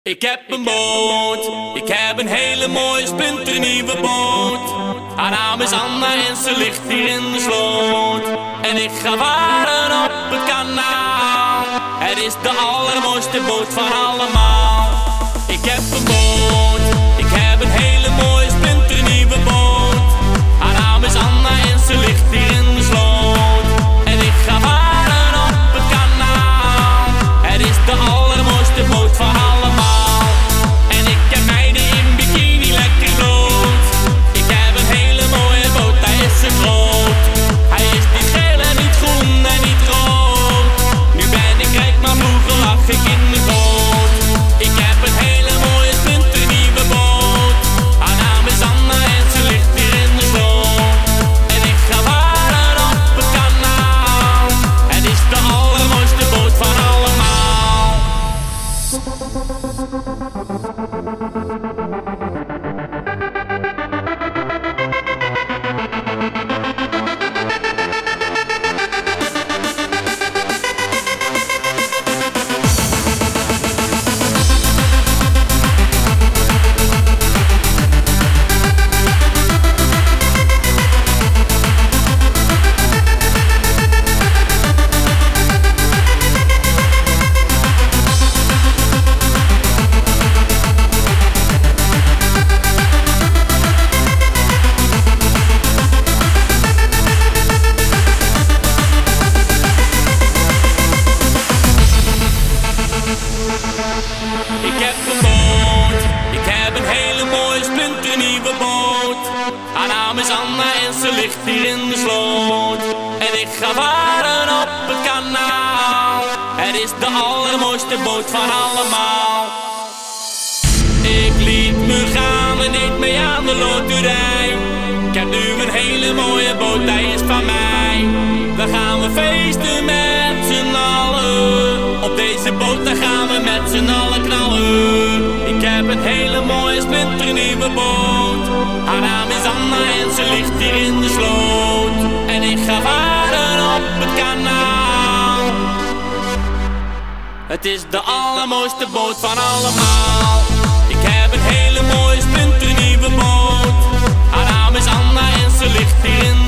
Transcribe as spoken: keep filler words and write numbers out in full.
Ik heb een boot, ik heb een hele mooie splinternieuwe boot. Haar naam is Anna en ze ligt hier in de sloot. En ik ga varen op het kanaal. Het is de allermooiste boot van allemaal. Ik heb een boot, ik heb een hele mooie splinternieuwe boot. Haar naam is Anna en ze ligt hier in de sloot. En ik ga varen op het kanaal. Het is de allermooiste boot van allemaal. Ik heb een boot, ik heb een hele mooie splinternieuwe boot. Haar naam is Anna en ze ligt hier in de sloot. En ik ga varen op het kanaal. Het is de allermooiste boot van allemaal. Ik liet me gaan en deed mee aan de loterij. Ik heb nu een hele mooie boot, hij is van mij. Dan gaan we feesten met z'n allen. Op deze boot dan gaan we met z'n allen knallen. Ik heb een hele mooie splinternieuwe boot. Haar naam is Anna en ze ligt hier in de sloot. En ik ga varen op het kanaal. Het is de allermooiste boot van allemaal. Ik heb een hele mooie splinternieuwe boot. Haar naam is Anna en ze ligt hier in de sloot.